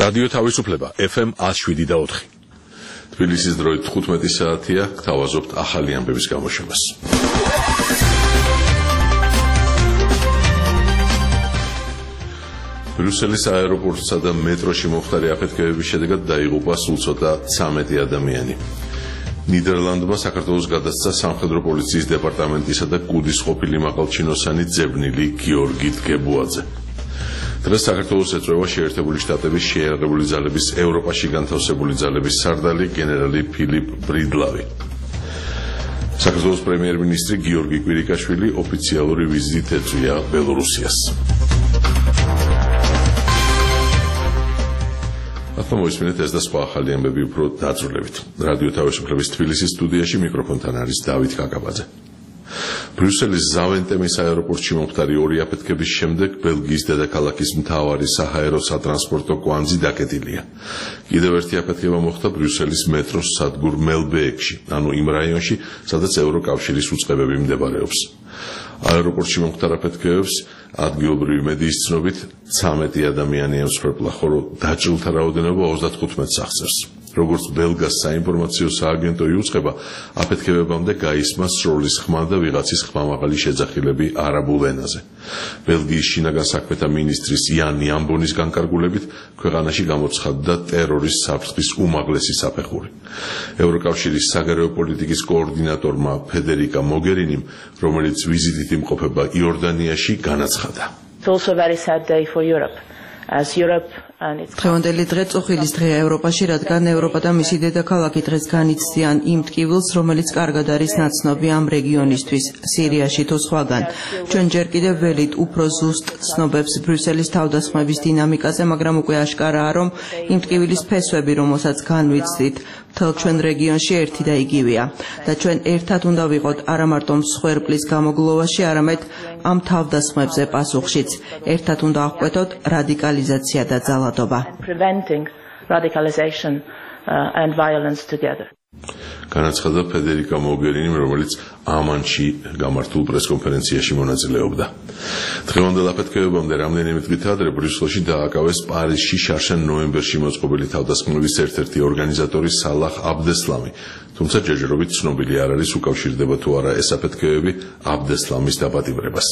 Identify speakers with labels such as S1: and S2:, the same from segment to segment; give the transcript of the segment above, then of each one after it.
S1: რადიო თავისუფლება FM 107.4. თბილისის დროით 15 საათია, გთავაზობთ ახალი ამბების გამოშვებას. ბრიუსელის აეროპორტსა და მეტროში მომხდარი აფეთქებების შედეგად დაიღუპა სულ ცოტა 13 ადამიანი. ნიდერლანდმა საქართველოს გადასცა სამხედრო პოლიციის დეპარტამენტისა და კუდის ყოფილი მაღალჩინოსანი ძებნილი გიორგი დგებუაძე. დღეს საქართველოს ეწვევა შეერთებული შტატების შეიარაღებული ძალების ევროპაში განთავსებული ძალების სარდალი გენერალი ფილიპ ბრიდლავი. საქართველოს პრემიერ-მინისტრი გიორგი კვირიკაშვილი ოფიციალური ვიზიტით ეწვია ბელორუსიას. ახლა მოისმინეთ ეს და სხვა ახალი ამბები უფრო დაწვრილებით. რადიო თავისუფლების თბილისის სტუდიაში მიკროფონთან არის დავით კაკაბაძე. ბრიუსელის ზავენტემის აეროპორტში მომხდარი ორი აფეთქების შემდეგ ბელგიის დედაქალაქის მთავარი საჰაერო სატრანსპორტო კვანძი დაკეტილია. კიდევ ერთი აფეთქება მოხდა ბრიუსელის მეტროს სადგურ მელბეეკში, ანუ იმ რაიონში, სადაც ევროკავშირის უწყებები მდებარეობს. აეროპორტში მომხდარ აფეთქებებს ადგილობრივი მედიის ცნობით 13 ადამიანი ემსხვერპლა, ხოლო დაჭრილთა რაოდენობა 35-ს აღწევს. როგორც ბელგას საინფორმაციო სააგენტო იუწყება, აფეთქებებამდე გაისმა სროლის ხმა და ვიღაცის ხმამაღალი შეძახილები არაბულ ენაზე. ბელგიის შინაგან საქმეთა მინისტრის იან იამბონის განკარგულებით ქვეყანაში გამოცხადდა ტერორის საფრთხის უმაღლესი საფეხური. ევროკავშირის საგარეო პოლიტიკის კოორდინატორმა ფედერიკა მოგერინიმ, რომელიც ვიზიტით იმყოფება იორდანიაში, განაცხადა.
S2: It's also a very sad day for Europe. As Europe and its
S3: დღევანდელი დღე წუხილის დღეა ევროპაში, რადგან ევროპა და მისი დედაქალაქი დღეს განიცდიან იმ ტკივილს, რომელიც კარგად არის ნაცნობი ამ რეგიონისთვის, სირიაში თუ სხვაგან. ჩვენ ჯერ კიდევ ველით უფრო ზუსტ ცნობებს ბრიუსელის თავდასხმების დინამიკაზე, მაგრამ უკვე აშკარაა, რომ იმ ტკივილის ფესვები, რომელსაც განვიცდით, მთელ ჩვენ რეგიონში ერთი და იგივეა და ჩვენ ერთად უნდა ვიყოთ არა მარტო მსხვერპლის გამოგლოვაში, არამედ ამ თავდასხმებზე პასუხშიც. ერთად უნდა აღკვეთოთ რადიკალიზაცია და ძალადობა.
S2: preventing radicalization and violence together.
S1: განაცხადა ფედერიკა მოგერინიმ, რომელიც ამანში გამართულ პრესკონფერენციაში მონაწილეობდა. დღევანდელ აფეთქებებამდე რამდენიმე დღით ადრე ბრიუსელში დააკავეს პარიზში შარშან ნოემბერში მოწყობილი თავდასხმების ერთ-ერთი ორგანიზატორი სალაჰ აბდესლამი, თუმცა ჯერჯერობით ცნობილი არ არის უკავშირდება თუ არა ეს აფეთქებები აბდესლამის დაპატიმრებას.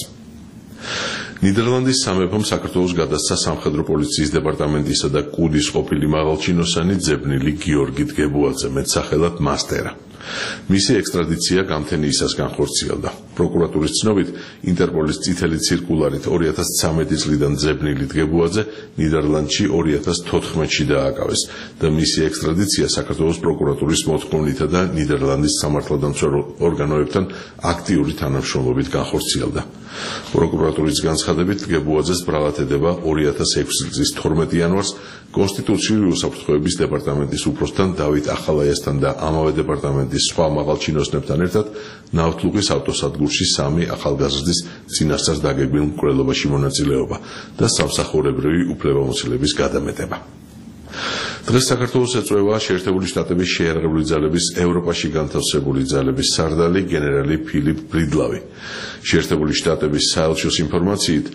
S1: ნიდერლანდის სამეფომ საქართველოს გადასცა სამხედრო პოლიციის დეპარტამენტისა და კუდის ყოფილი მაღალჩინოსანი ძებნილი გიორგი დგებუაძე, მეტსახელად მასტერა. მისი ექსტრადიცია გამთენიისას განხორციელდა. პროკურატურის ცნობით, ინტერპოლის წითელი ციρკულარით 2013 წლიდან ძებნილი დგებუაძე ნიდერლანდში 2014-ში დააკავეს და მისი ექსტრადიცია საქართველოს პროკურატურის მოთხოვნითა და ნიდერლანდის სამართალდამცველ ორგანოებთან აქტიური თანამშრომლობით განხორციელდა. პროკურატურის განცხადებით, დგებუაძეს ბრალად ედება 2006 წლის 12 იანვარს კონსტიტუციური უსაფრთხოების დეპარტამენტის უფროსთან დავით ახალაიასთან და ამავე დეპარტამენტის სხვა მაღალჩინოსნებთან ერთად ნავთლუღის ავტოსადგურში 3 ახალგაზრდის წინასწარ დაგეგმილ მკვლელობაში მონაწილეობა და სამსახურებრივი უფლებამოსილების გადამეტება. დღეს საქართველოს ეწვევა შეერთებული შტატების შეიარაღებული ძალების ევროპაში განთავსებული ძალების სარდალი გენერალი ფილიპ ბრიდლავი. შეერთებული შტატების საელჩოს ინფორმაციით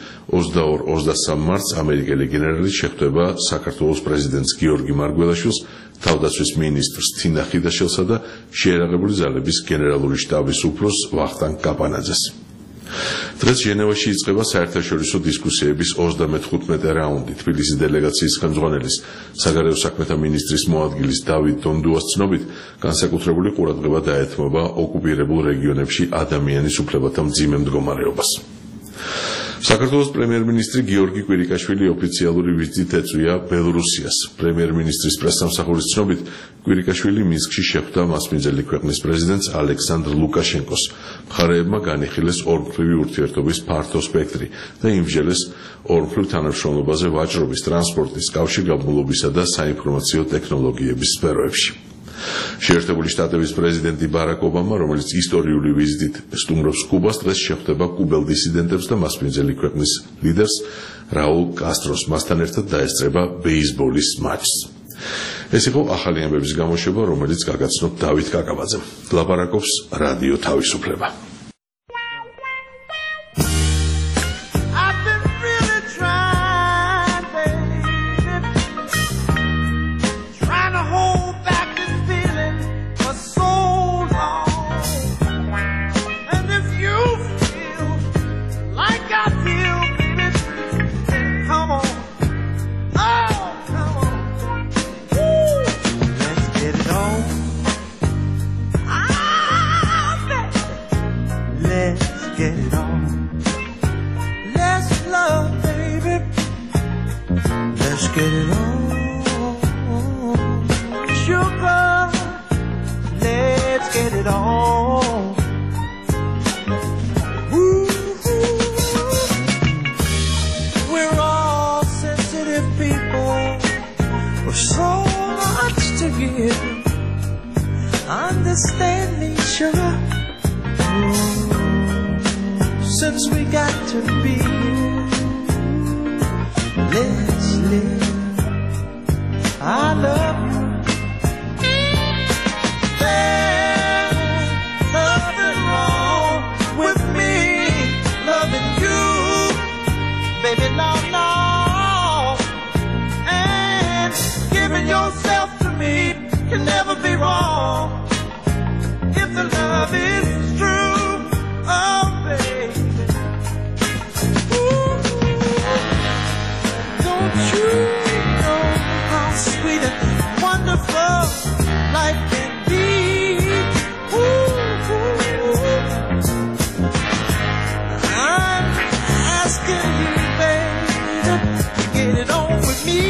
S1: 22-23 მარტს ამერიკელი გენერალი შეხვდება საქართველოს პრეზიდენტს გიორგი მარგველაშვილს, თავდაცვის მინისტრს თინა ხიდაშელსა და შეიარაღებული ძალების გენერალური შტაბის უფროსს ვახტანგ კაპანაძეს. დღეს ჟენევაში იწყება საერთაშორისო დისკუსიების 35 რაუნდი. თბილისის დელეგაციის ხელმძღვანელის საგარეო საქმეთა მინისტრის მოადგილის დავით დონდუას ცნობით, განსაკუთრებული ყურადღება დაეთმობა ოკუპირებულ რეგიონებში ადამიანის უფლებათა მძიმე მდგომარეობას. საქართველოს პრემიერ-მინისტრი გიორგი კვირიკაშვილი ოფიციალური ვიზიტით ეწვია ბელორუსიას. პრემიერ-მინისტრის პრესსამსახურის ცნობით, კვირიკაშვილი მინსკში შეხვდა მასპინძელი ქვეყნის პრეზიდენტს ალექსანდრ ლუკაშენკოს. მხარეებმა განიხილეს ორმხრივი ურთიერთობის ფართო სპექტრი და იმსჯელეს ორმხრივ თანამშრომლობაზე ვაჭრობის, ტრანსპორტის, კავშირგაბმულობისა და საინფორმაციო ტექნოლოგიების სფეროებში. შეერთებული შტატების პრეზიდენტი ბარაკ ობამა, რომელიც ისტორიული ვიზიტით სტუმრობს კუბას, დღეს შეხვდება კუბელ დისიდენტებს და მასპინძელი ქვეყნის ლიდერს რაულ კასტროს. მასთან ერთად დაესწრება ბეისბოლის მატჩს. ეს იყო ახალი ამბების გამოშვება, რომელიც გაგაცნობ დავით კაკაბაძემ. ლაპარაკობს რადიო თავისუფლება.
S4: get it on. Let's love, baby. Let's get it on. Sugar, let's get it on. Ooh, we're all sensitive people with so much to give. Understand me, sugar. Since we got to be here, let's live. I love you. There's nothing wrong with me loving you, baby, no, no. And giving yourself to me can never be wrong if the love is true. Oh, baby. Ooh. Don't you know how sweet and wonderful life can be? Ooh. I'm asking you, baby, to get it on with me.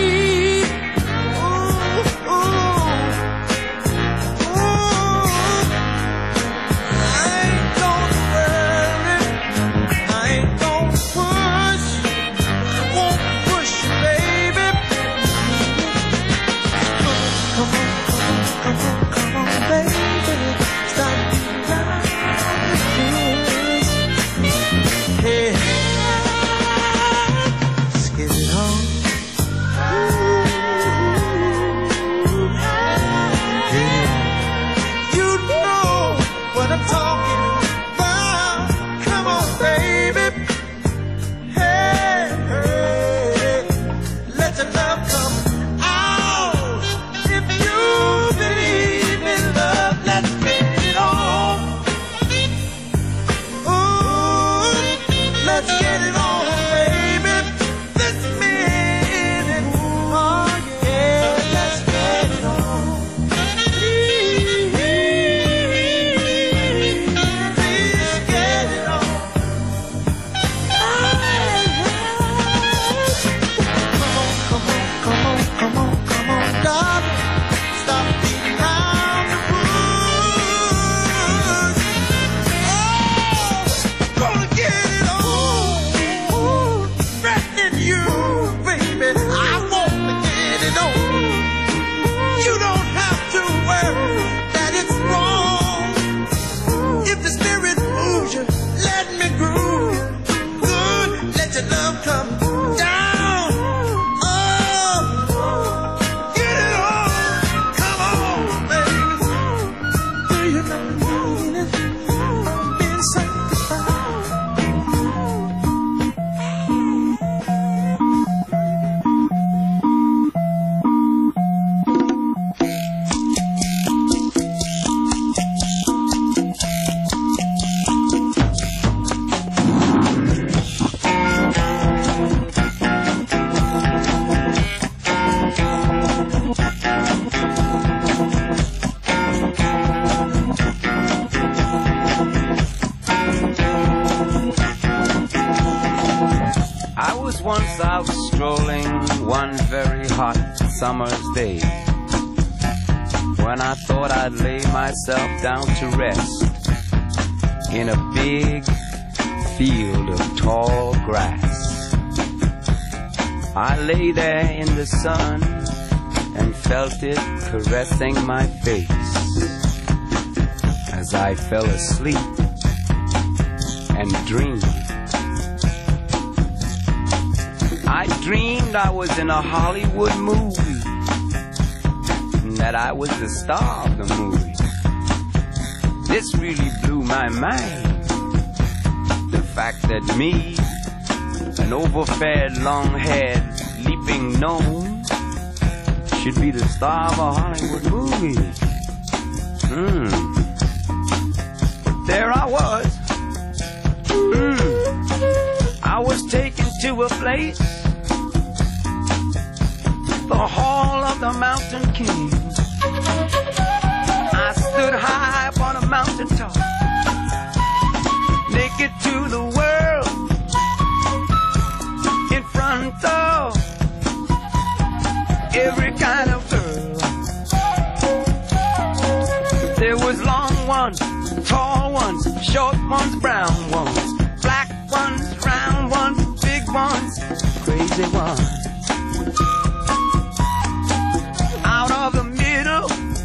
S5: Once I was strolling one very hot summer's day, when I thought I'd lay myself down to rest in a big field of tall grass. I lay there in the sun and felt it caressing my face as I fell asleep and dreamed. I dreamed I was in a Hollywood movie, that I was the star of the movie. This really blew my mind. The fact that me, an overfed, long-haired, leaping gnome, should be the star of a Hollywood movie. But there I was. I was taken to a place, the Hall of the Mountain King. I stood high upon a mountain top, naked to short ones, brown ones, black ones, round ones, big ones, crazy ones. Out of the middle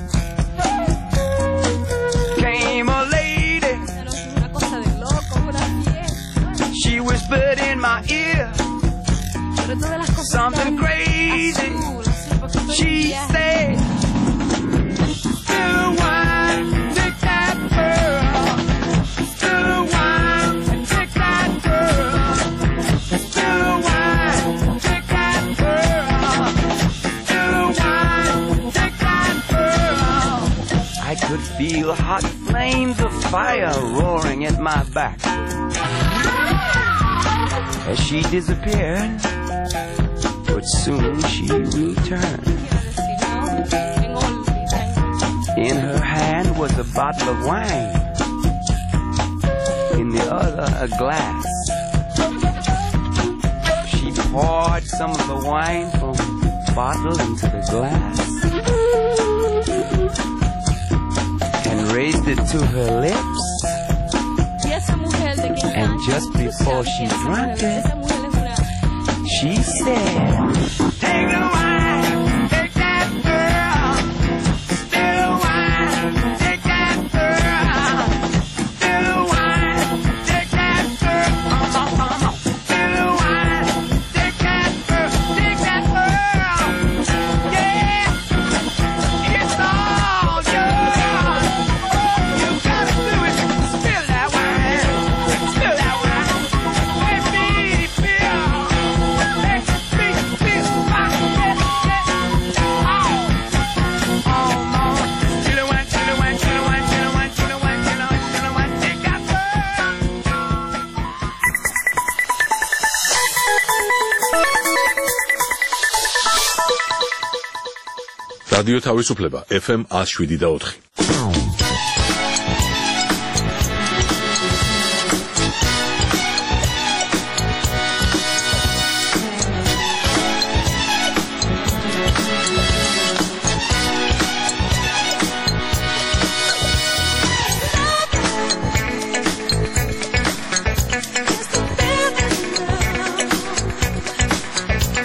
S5: came a lady. She whispered in my ear something crazy. She said, still wine, take that girl. Still wine, take that girl. Still wine, take that girl. Still wine, take that girl. I could feel hot flames of fire roaring at my back. As she disappeared, but soon she returned. In her hand was a bottle of wine, in the other a glass. She poured some of the wine from the bottle into the glass and raised it to her lips. And just before she drank it, she said, take the wine, take that girl. Still wine, take that girl. Still wine, take that girl. Still wine, take that girl. Take that girl. Yeah, it's all yours. You gotta do it. Spill that wine. Spill that wine. Let me feel.
S1: რადიო თავისუფლება FM 107.4.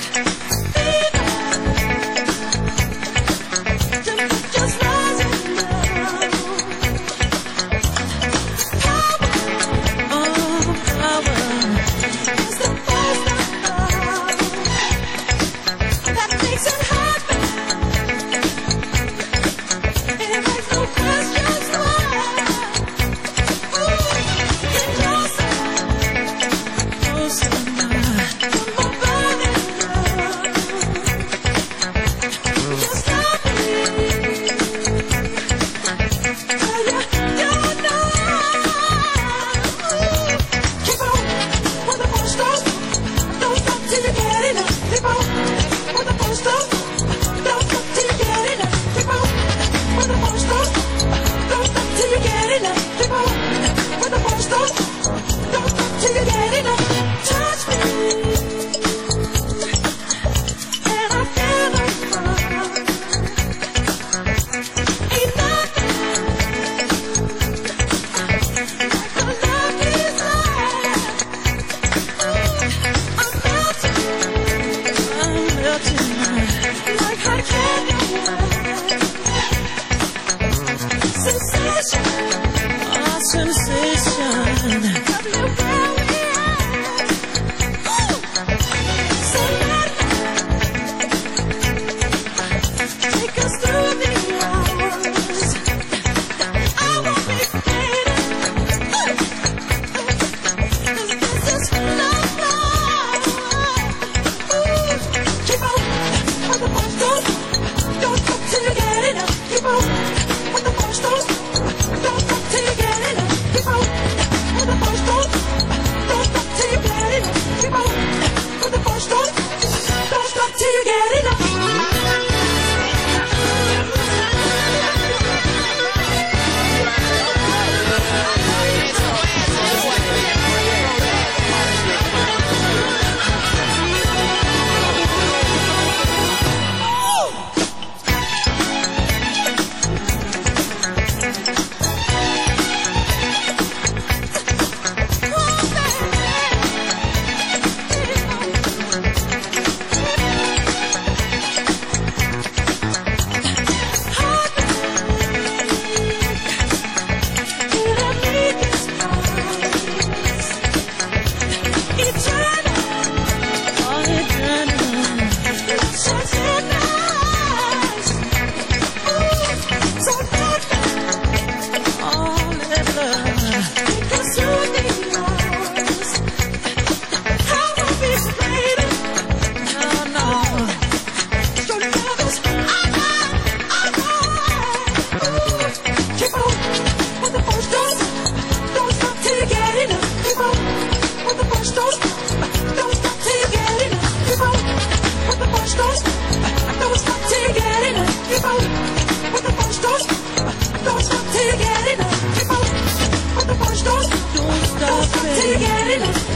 S6: Just rising up.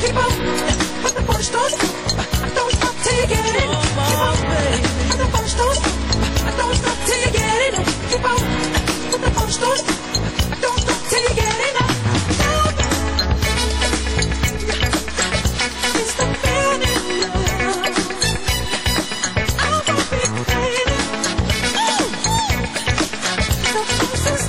S4: keep on. When the party starts, don't stop till you get it. Keep on. When the party starts, don't stop till you get it. Keep on. When the party starts, don't stop till you get it. It's the feeling love. I'm a big baby. The process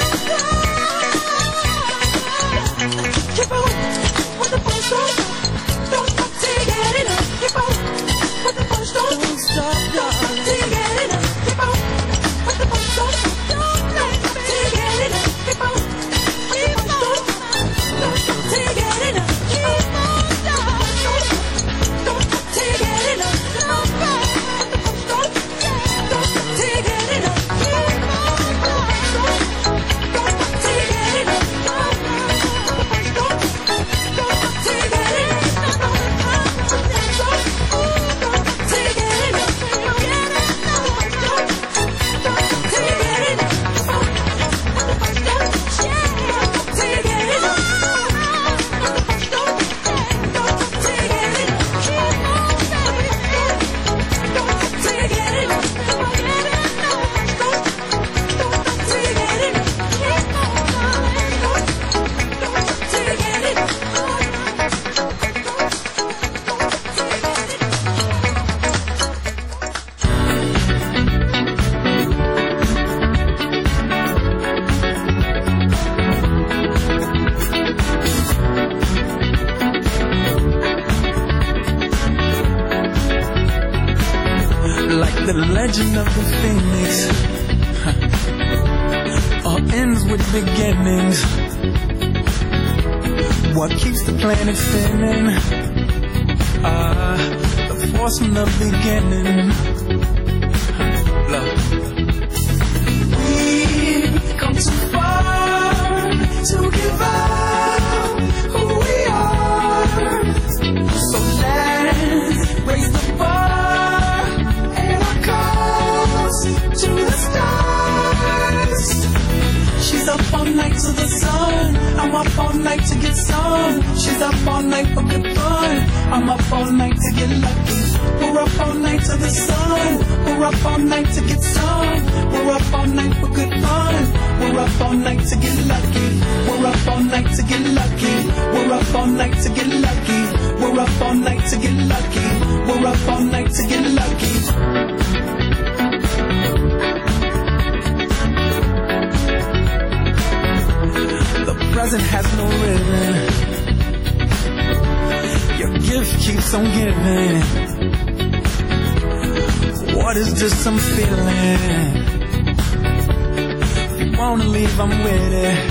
S4: keep on. When the party starts, don't stop till you get it. Keep on. When the party starts, don't stop till you get it. Keep on. When the party starts, don't stop till you get it. Keep on. When the party starts, don't stop till you get it. Keep on. Don't stop till you get it. When the party starts, don't stop till you get it. Keep on. Don't stop till you get it.
S6: Like the legend of the phoenix, all ends with beginnings. What keeps the planet spinning? The force from the beginning. Love. We've come too far to give up who we are. So let's raise the bar and our cause to the stars. She's up all night to the sun. I'm up all night to get some. She's up all night for good fun. I'm up all night to get lucky. We're up all night to the sun. We're up all night to get some. We're up all night for good fun. We're up all night to get lucky. We're up all night to get lucky. We're up all night to get lucky. We're up all night to get lucky. We're up all night to get lucky. The present has no rhythm. Your gift keeps on giving. What is just I'm feeling? If you wanna leave, I'm with it.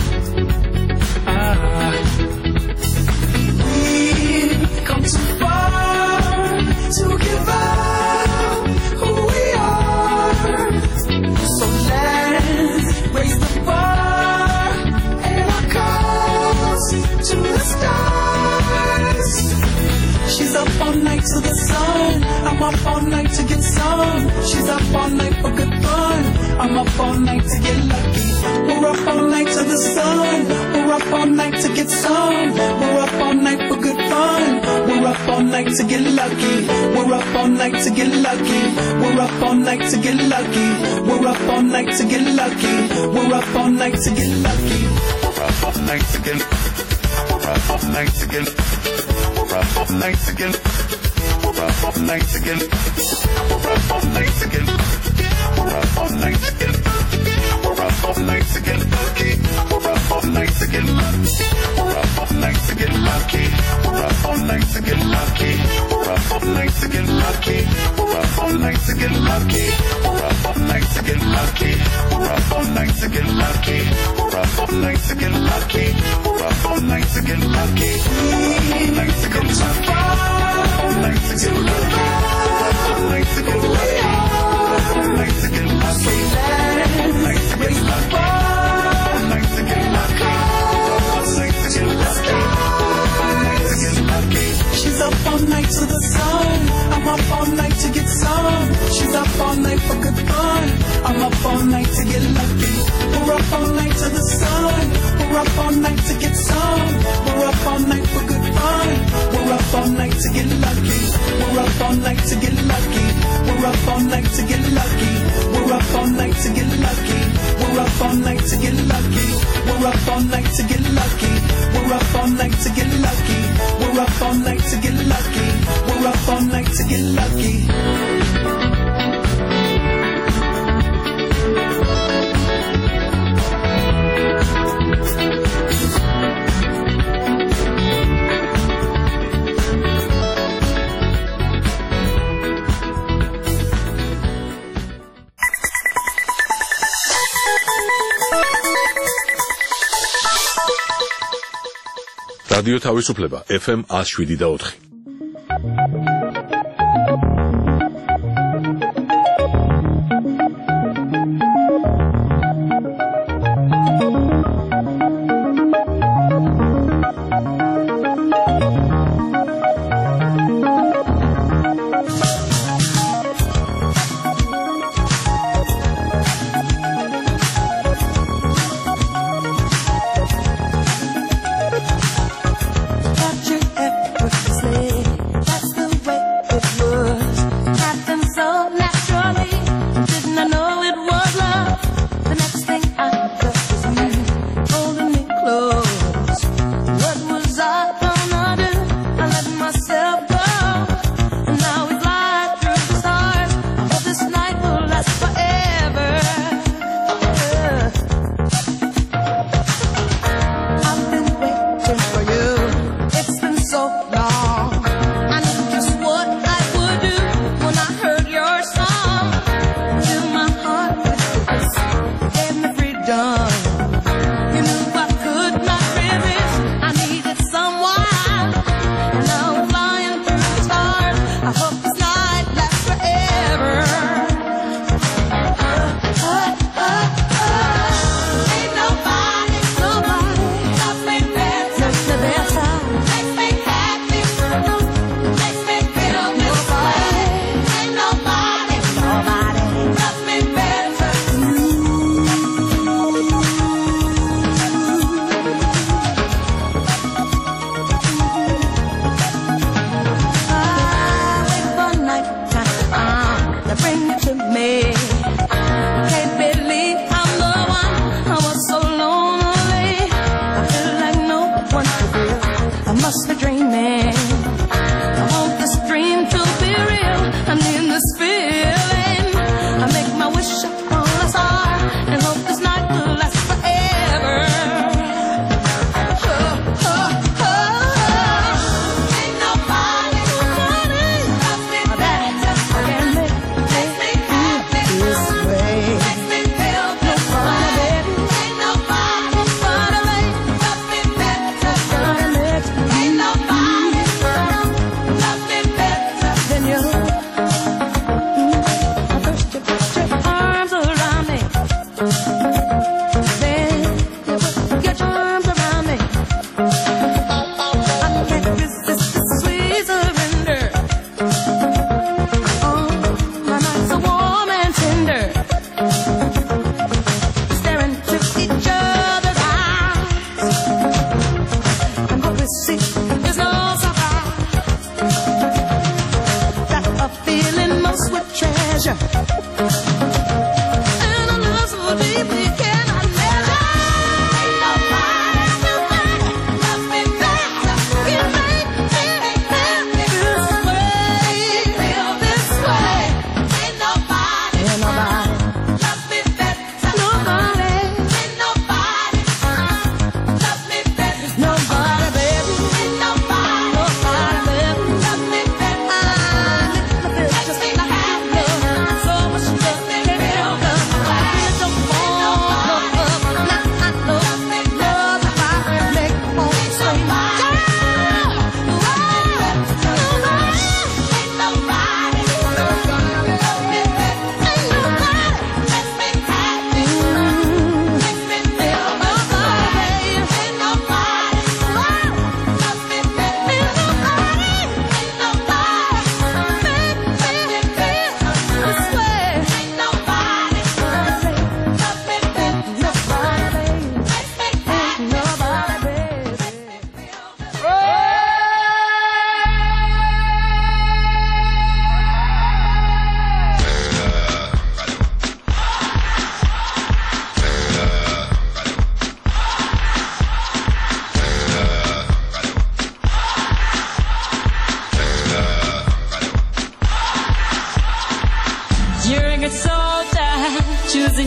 S6: We've come too far to give up who we are. So let's raise the bar and our cause to the stars. She's up all night to the sun. I'm up all night to get some. She's up all night for good fun. I'm up all night to get lucky. We're up all night to the sun. We're up all night to get some. We're up all night for good fun. We're up all night to get lucky. We're up all night to get lucky. We're up all night to get lucky. We're up all night to get lucky. We're up all night to get lucky. We're up all night to get. We're up all night to get. We're up all night to get. We're up all night to get. We're up all night to get. We're up all night to get. We're up all night to get lucky. We're up all night to get lucky. We're up all night to get lucky. We're up all night to get lucky. We're up all night to get lucky. We're up all night to get lucky. We're up all night to get lucky. We're up all night to get lucky. We're up all night to get lucky. We're up all night to get lucky. All night to get lucky. All night to get lucky. All night to get lucky. All night to get lucky. All night to get lucky. All night to get lucky. All night to get lucky. All night to get lucky. She's up all night to the sun. I'm up all night to get some. She's up all night for good fun. I'm up all night to get lucky. We're up all night to the sun. We're up all night to get some. We're up all night for good fun. We're night to get lucky. We're up all night to get lucky. We're up all night to get lucky. We're up all night to get lucky. We're up all night to get lucky. We're up all night to get lucky. We're up all night to get lucky. We're up all night to get lucky.
S1: რადიო თავისუფლება FM 107.4.
S6: Got your effortless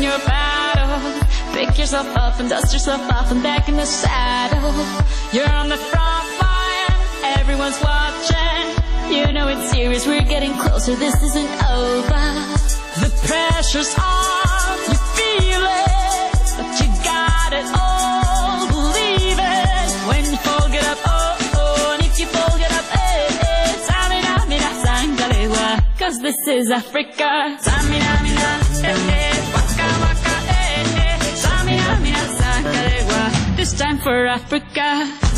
S7: your battle. Pick yourself up and dust yourself off and back in the saddle. You're on the front line, everyone's watching. You know it's serious, we're getting closer, this isn't over. The pressure's on, you feel it, but you got it all, believe it. When you fall, get up, oh, oh, and if you fall, get up, eh, eh. Samina, mina, sangalewa, 'cause this is Africa. Samina, mina, eh, eh, waka, waka, eh, eh. Samina, mina, sangalewa, this time for Africa.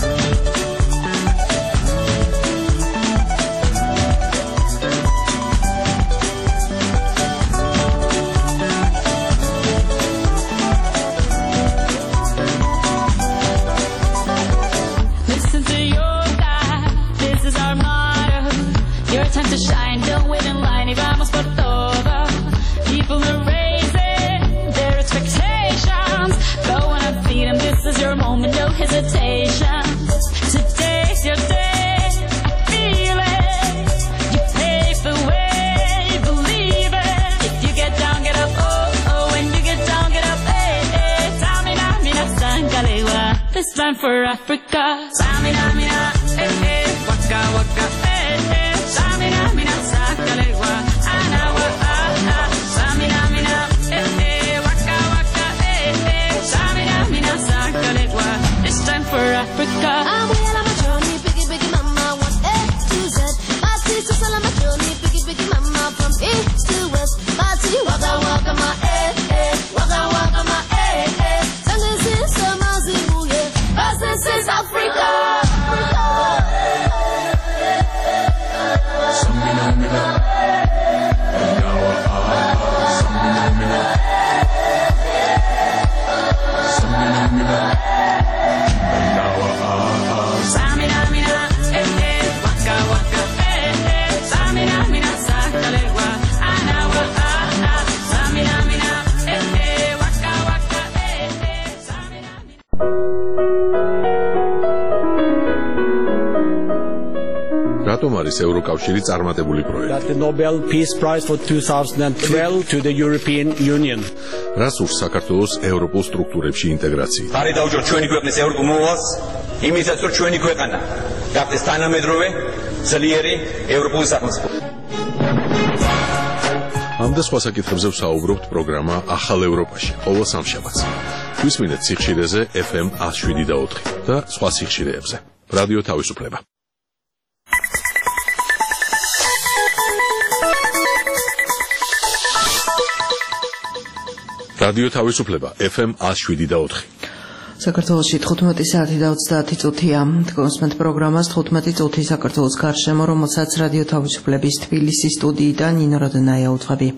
S7: Time to shine, don't wait in line, y vamos por todo. People are raising their expectations. Go on and feed them, this is your moment, no hesitation. Today's your day, I feel it. You pave the way, believe it. If you get down, get up, oh, oh. When you get down, get up, eh, eh. Samina, mina, sangalewa, this time for Africa. Samina, mina, eh, eh. Waka, waka, eh, eh. Samina, mina, sangalewa, anawa, ah, ah. Samina, mina, eh, eh. Waka, waka, eh, eh. Samina, mina, sangalewa, this time for Africa.
S8: I'm well on my journey, biggie, biggie, mama, one A to Z. My teacher's all on my journey, biggie, biggie, mama, from east to west. My tea, waka, waka, my eh, eh. Waka, waka, my eh, eh. And this is Amazimu, yeah. 'Cause this is Africa.
S1: რატომ არის ევროკავშირი წარმატებული პროექტი?
S9: The Nobel Peace Prize for 2012 to the European Union.
S1: რას ურს საქართველოს ევროპულ სტრუქტურებში ინტეგრაცია?
S10: არის დაუჯეროთ ჩვენი ქვეყნის ევროპულ მოვალს, იმისაც რომ ჩვენი ქვეყანა გახდეს თანამედროვე, ძლიერი ევროპული სახელმწიფო.
S1: ამ და სხვა საკითხებზე ვსაუბრობთ პროგრამა ახალ ევროპაში, ყოველ სამშაბათს. გვისმინეთ სიხშირეზე FM 107.4 და სხვა სიხშირეებზე. რადიო თავისუფლება. რადიო თავისუფლება FM 107.4.
S3: საქართველოში 15 საათი და 30 წუთია. კონსმენტ პროგრამას 15 წუთი საქართველოს გარშემო, რომელსაც რადიო თავისუფლების თბილისის სტუდიიდან ნინო როდონაია უძღვები.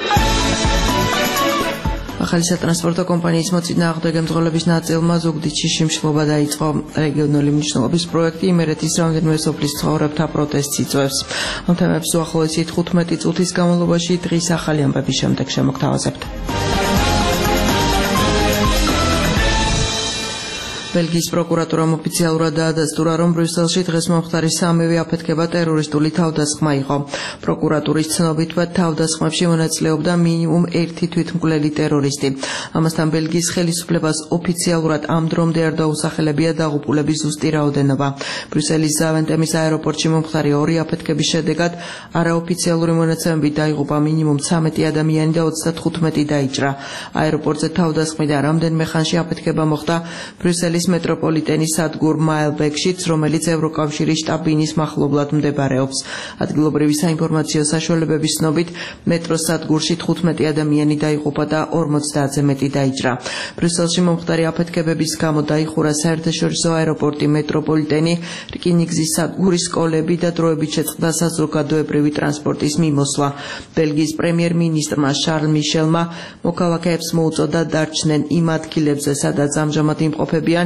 S3: ახალი სატრანსპორტო კომპანიის მოწინააღმდეგე მძღოლების ნაწილმა ზუგდიდში შიმშილობა დაიწყო. რეგიონული მნიშვნელობის პროექტი იმერეთის რამდენიმე სოფლის ცხოვრებთა პროტესტს იწვევს. ამ თემებს უახლოესი 15 წუთის განმავლობაში დღის ახალი ამბების შემდეგ შემოგთავაზებთ. ბელგიის პროკურატურამ ოფიციალურად დაადასტურა, რომ ბრიუსელში დღეს მომხდარი სამივე აფეთქება ტერორისტული თავდასხმა იყო. პროკურატურის ცნობითმა თავდასხმებში მონაწილეობდა მინიმუმ 1 თვითმკვლელი ტერორისტი. ამასთან ბელგიის ხელისუფლებას ოფიციალურად ამ დრომდე არ დაუსახელებია დაღუპულების ზუსტი რაოდენობა. ბრიუსელის ზავენტემის აეროპორტში მომხდარი ორი აფეთქების შედეგად არაოფიციალური მონაცემებით დაიღუპა მინიმუმ 13 ადამიანი და 35 დაიჭრა. აეროპორტზე თავდასხმიდან რამდენიმე ხანში აფეთქება მოხდა ბრიუსელის მეტროპოლიტენის სადგურ მაილბეკშიც, რომელიც ევროკავშირის შტაბ-ბინის მახლობლად მდებარეობს. ადგილობრივი საინფორმაციო საშუალებების ცნობით, მეტროს სადგურში 15 ადამიანი დაიღუპა და 50-ზე მეტი დაიჭრა. ბრიუსელში მომხდარი აფეთქებების გამო დაიხურა საერთაშორისო აეროპორტი, მეტროპოლიტენი, რკინიგზის სადგური, სკოლები და დროებით შეწყდა საზოგადოებრივი ტრანსპორტის მიმოსვლა. ბელგიის პრემიერ-მინისტრმა შარლ მიშელმა მოქალაქეებს მოუწოდა დარჩნენ იმ ადგილებზე, სადაც ამჟამად იმყოფებიან,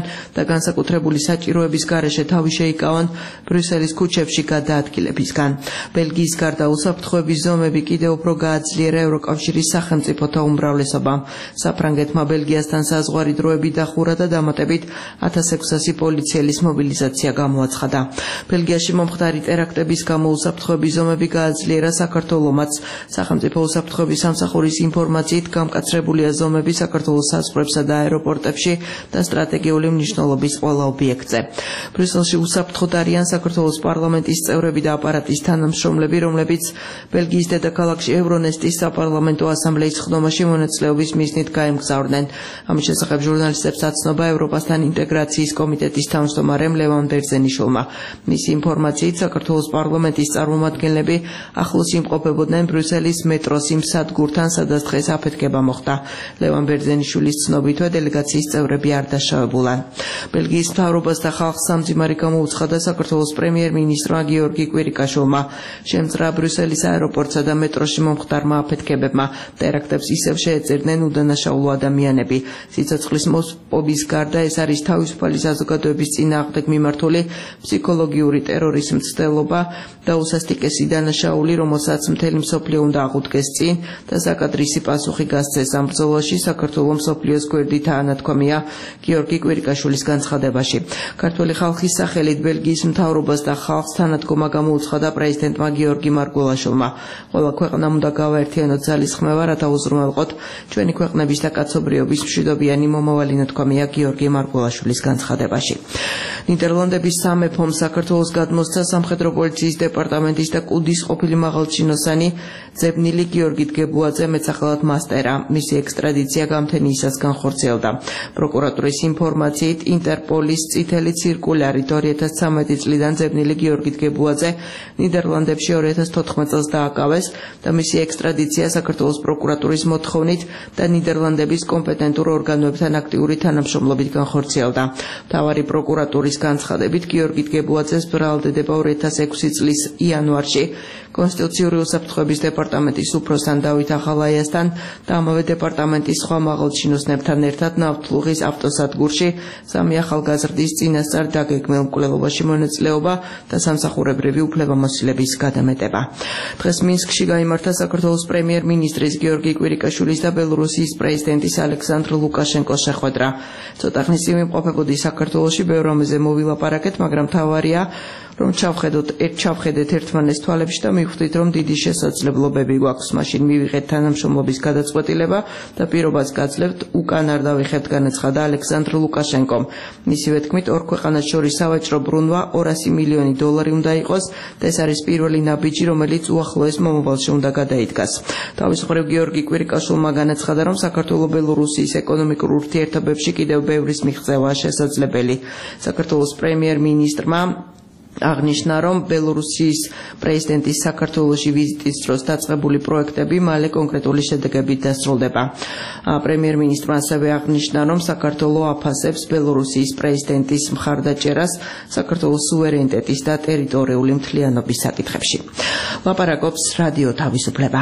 S3: და განსაკუთრებული საჭიროების გარეშე თავი შეიკავონ ბრიუსელის ქუჩებში გადაადგილებისგან. ბელგიის გარდა უსაფრთხოების ზომები კიდევ უფრო გააძლიერა ევროკავშირის სახელმწიფოთა უმრავლესობამ. საფრანგეთმა ბელგიასთან საზღვარი დროები დახურა და დამატებით 1600 პოლიციელის მობილიზაცია გამოაცხადა. ბელგიაში მომხდარი ტერაქტების გამო უსაფრთხოების ზომები გააძლიერა საქართველომაც. სახელმწიფო უსაფრთხოების სამსახურის ინფორმაციით გამკაცრებულია ზომები საქართველოს საზღვრებსა და აეროპორტებში და სტრატეგიული მნიშვნელობის ყველა ობიექტზე. ბრიუსელში უსაფრთხოდ არიან საქართველოს პარლამენტის წევრები და აპარატის თანამშრომლები, რომლებიც ბელგიის დედაქალაქში ევრონესტის საპარლამენტო ასამბლეის ხდომაში მონაწილეობის მიზნით გაემგზავრნენ. ამის შესახებ ჟურნალისტებს აცნობა ევროპასთან ინტეგრაციის კომიტეტის თავმჯდომარემ ლევან ბერძენიშვილმა. მისი ინფორმაციით საქართველოს პარლამენტის წარმომადგენლები ახლოს იმყოფებოდნენ ბრიუსელის მეტროს იმ სადგურთან, სადაც დღეს აფეთქება მოხდა. ლევან ბერძენიშვილის ცნობითვე დელეგაციის წევრები არ დაშავებულან. ბელგიის მთავრობას და ხალხს სამძიმარი გამოუცხადა საქართველოს პრემიერ-მინისტრმა გიორგი კვირიკაშვილმა. შემწრა ბრიუსელის აეროპორტსა და მეტროში მომხდარმა აფეთქებებმა ტერაქტებს ისევ შეეწირნენ უდანაშაულო ადამიანები. სიცოცხლის მოსპობის გარდა ეს არის თავისუფალი საზოგადოების წინააღმდეგ მიმართული ფსიქოლოგიური ტერორის მცდელობა და უსასტიკესი დანაშაული, რომელსაც მთელი მსოფლიო უნდა აღუდგეს წინ და საკადრისი პასუხი გასცეს ამ ბრძოლაში. საქართველოს მსოფლიოს გვერდითაა ნათქვამია გიორგი კვირიკაშვილის განცხადებაში. ქართული ხალხის სახელით ბელგიის მთავრობას და ხალხს თანადგომა გამოუცხადა პრეზიდენტმა გიორგი მარგველაშვილმა. ყველა ქვეყნამ უნდა გავაერთიანოთ ძალისხმევა, რათა უზრუნველყოთ ჩვენი ქვეყნების და კაცობრიობის მშვიდობიანი მომავალი, ნათქვამია გიორგი მარგველაშვილის განცხადებაში. ნიდერლანდების სამეფომ საქართველოს გადმოსცა სამხედრო პოლიციის დეპარტამენტის და კუდის ყოფილი მაღალჩინოსანი ძებნილი გიორგი დგებუაძე მეცახელად მასტერა. მისი ექსტრადიცია გამთენიისას განხორციელდა. პროკურატურის ინფორმაციით ინტერპოლის წითელი ცირკულარი 2013 წლიდან ძებნილი გიორგი დგებუაძე ნიდერლანდებში 2014 წელს დააკავეს და მისი ექსტრადიცია საქართველოს პროკურატურის მოთხოვნით და ნიდერლანდების კომპეტენტურ ორგანოებთან აქტიური თანამშრომლობით განხორციელდა. მთავარი პროკურატურის განცხადებით გიორგი დგებუაძეს ბრალდება 2006 წლის იანვარში კონსტიტუციური უსაფრთხოების დეპარტამენტის უფროსთან დავით ახალაიასთან და ამავე დეპარტამენტის სხვა მაღალჩინოსნებთან ერთად ნავთლუღის ავტოსადგურში სამი ახალგაზრდის წინასწარ დაგეგმილ მკვლელობაში მონაწილეობა და სამსახურებრივი უფლებამოსილების გადამეტება. დღეს მინსკში გაიმართა საქართველოს პრემიერ-მინისტრის გიორგი კვირიკაშვილის და ბელორუსიის პრეზიდენტის ალექსანდრ ლუკაშენკოს შეხვედრა. ცოტა ხნის წინ ვიმყოფებოდი საქართველოში, ბევრ რამეზე მოვილაპარაკეთ, მაგრამ თავარია რომ ჩავხედეთ ერთმანეს თვალებში და მივხვდით, რომ დიდი შესაძლებლობები გვაქვს. მაშინ მივიღეთ თანამშრომლობის გადაწყვეტილება და პირობას გაძლევთ უკან არ დავიხებთ, განაცხადა ალექსანდრ ლუკაშენკომ. მისივე თქმით, ორ ქვეყანას შორის სავაჭრო ბრუნვა $200 მილიონი უნდა იყოს და ეს არის პირველი ნაბიჯი, რომელიც უახლოეს მომავალში უნდა გადაიდგას. თავის მხრივ გიორგი კვირიკაშვილმა განაცხადა, რომ საქართველო-ბელორუსიის ეკონომიკურ ურთიერთობებში კიდევ ბევრის მიღწევაა შესაძლებელი. საქართველოს პრემიერ-მინისტრმა აღნიშნა, რომ ბელორუსიის პრეზიდენტის საქართველოში ვიზიტის დროს დაწყებული პროექტები მალე კონკრეტული შედეგებით დასრულდება. პრემიერ-მინისტრმა ასევე აღნიშნა, რომ საქართველო აფასებს ბელორუსიის პრეზიდენტის მხარდაჭერას საქართველოს სუვერენიტეტის და ტერიტორიული მთლიანობის საკითხებში. ლაპარაკობს რადიო თავისუფლება.